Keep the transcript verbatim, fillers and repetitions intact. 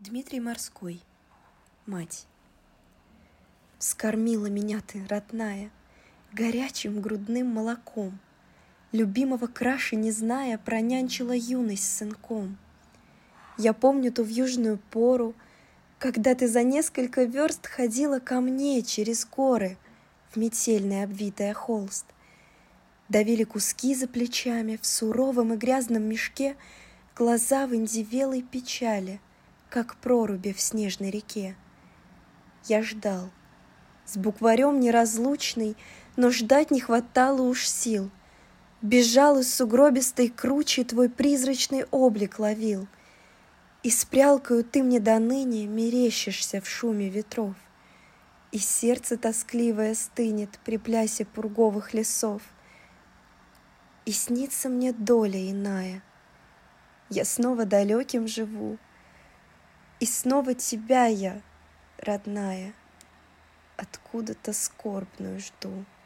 Дмитрий Морской. Мать. Вскормила меня ты, родная, горячим грудным молоком. Любимого краше не зная, пронянчила юность с сынком. Я помню ту вьюжную пору, когда ты за несколько верст ходила ко мне через горы в метельный обвитая холст. Давили куски за плечами, в суровом и грязном мешке глаза в индивелой печали, как проруби в снежной реке. Я ждал, с букварем неразлучный, но ждать не хватало уж сил. Бежал из сугробистой кручи, твой призрачный облик ловил. И с прялкою ты мне доныне мерещишься в шуме ветров. И сердце тоскливое стынет при плясе пурговых лесов. И снится мне доля иная. Я снова далеким живу, и снова тебя я, родная, откуда-то скорбную жду.